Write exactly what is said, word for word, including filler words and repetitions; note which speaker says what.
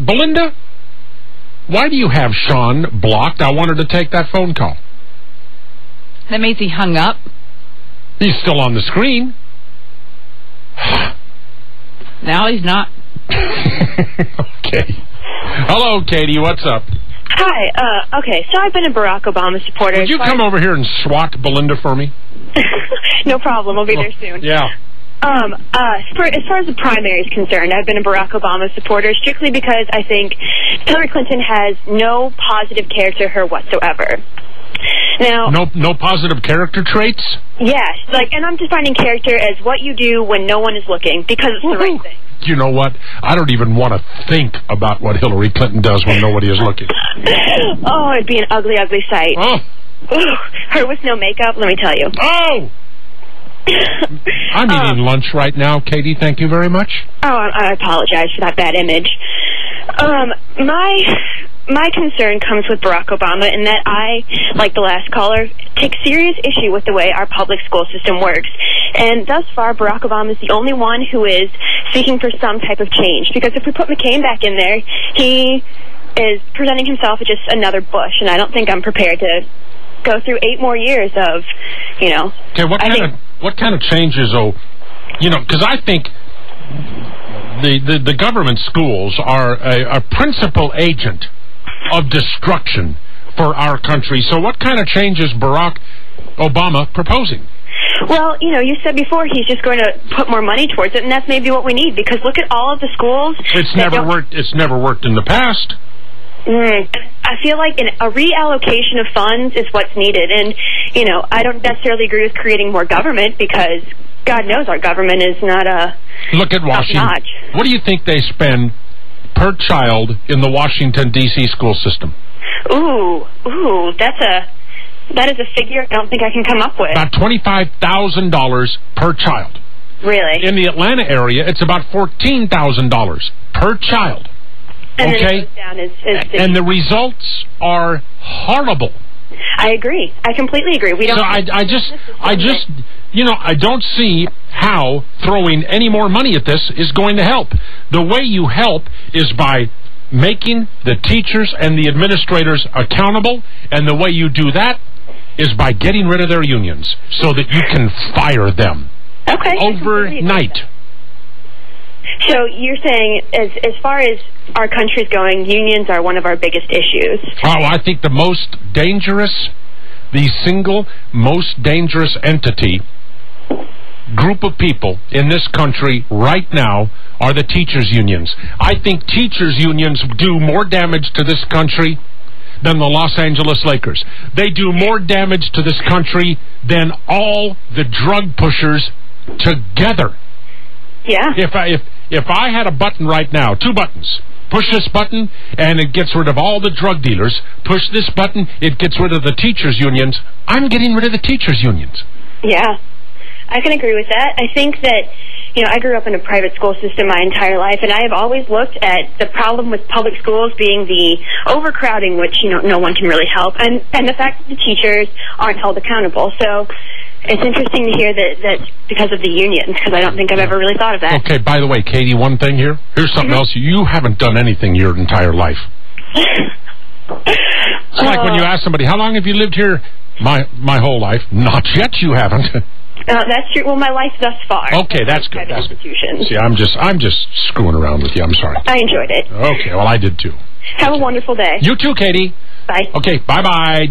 Speaker 1: Belinda, why do you have Sean blocked? I wanted to take that phone call.
Speaker 2: That means he hung up.
Speaker 1: He's still on the screen.
Speaker 2: Now he's not.
Speaker 1: Okay. Hello, Katie. What's up?
Speaker 3: Hi. Uh, okay, so I've been a Barack Obama supporter.
Speaker 1: Would you come over here and swat Belinda for me?
Speaker 3: No problem. I'll be there soon.
Speaker 1: Yeah.
Speaker 3: Um, uh, for, as far as the primary is concerned, I've been a Barack Obama supporter strictly because I think Hillary Clinton has no positive character to her whatsoever. Now,
Speaker 1: no, no positive character traits?
Speaker 3: Yes, like, and I'm defining character as what you do when no one is looking because it's the right thing.
Speaker 1: You know what? I don't even want to think about what Hillary Clinton does when nobody is looking.
Speaker 3: Oh, it'd be an ugly, ugly sight.
Speaker 1: Oh.
Speaker 3: Ooh, her with no makeup, let me tell you.
Speaker 1: Oh! I'm eating um, lunch right now, Katie. Thank you very much.
Speaker 3: Oh, I, I apologize for that bad image. Um, my my concern comes with Barack Obama in that I, like the last caller, take serious issue with the way our public school system works. And thus far, Barack Obama is the only one who is seeking for some type of change. Because if we put McCain back in there, he is presenting himself as just another Bush, and I don't think I'm prepared to go through eight more years of, you know.
Speaker 1: Okay, what kind of what kind of changes? Oh, you know, because I think the, the the government schools are a, a principal agent of destruction for our country. So, what kind of changes Barack Obama proposing?
Speaker 3: Well, you know, you said before he's just going to put more money towards it, and that's maybe what we need. Because look at all of the schools.
Speaker 1: It's never worked. It's never worked in the past.
Speaker 3: Mm, I feel like an, a reallocation of funds is what's needed. And, you know, I don't necessarily agree with creating more government because God knows our government is not a
Speaker 1: Look at Washington.
Speaker 3: Top-notch.
Speaker 1: What do you think they spend per child in the Washington, D C school system?
Speaker 3: Ooh, ooh, that's a, that is a figure I don't think I can come up with.
Speaker 1: About twenty-five thousand dollars per child.
Speaker 3: Really?
Speaker 1: In the Atlanta area, it's about fourteen thousand dollars per child.
Speaker 3: And
Speaker 1: okay,
Speaker 3: then it goes down as, as the,
Speaker 1: and the results are horrible.
Speaker 3: I agree. I completely agree. We don't.
Speaker 1: So I, I just, I just, you know, I don't see how throwing any more money at this is going to help. The way you help is by making the teachers and the administrators accountable, and the way you do that is by getting rid of their unions so that you can fire them.
Speaker 3: Okay.
Speaker 1: Overnight.
Speaker 3: So you're saying, as as far as our country's going, unions are one of our biggest issues.
Speaker 1: Oh, I think the most dangerous, the single most dangerous entity, group of people in this country right now are the teachers' unions. I think teachers' unions do more damage to this country than the Los Angeles Lakers. They do more damage to this country than all the drug pushers together.
Speaker 3: Yeah.
Speaker 1: If I, if if I had a button right now, two buttons, push this button and it gets rid of all the drug dealers. Push this button, it gets rid of the teachers' unions. I'm getting rid of the teachers' unions.
Speaker 3: Yeah, I can agree with that. I think that, you know, I grew up in a private school system my entire life, and I have always looked at the problem with public schools being the overcrowding, which, you know, no one can really help, and, and the fact that the teachers aren't held accountable. So it's interesting to hear that that's because of the unions, because I don't think I've ever really thought of that.
Speaker 1: Okay, by the way, Katie, one thing here. Here's something mm-hmm. else. You haven't done anything your entire life. It's uh, like when you ask somebody, how long have you lived here? My my whole life. Not yet, you haven't.
Speaker 3: Uh, that's true. Well, my life thus far.
Speaker 1: Okay, that's good. That's good. See, I'm just I'm just screwing around with you. I'm sorry.
Speaker 3: I enjoyed it.
Speaker 1: Okay, well, I did too.
Speaker 3: Have a wonderful day.
Speaker 1: You too, Katie.
Speaker 3: Bye.
Speaker 1: Okay, bye-bye.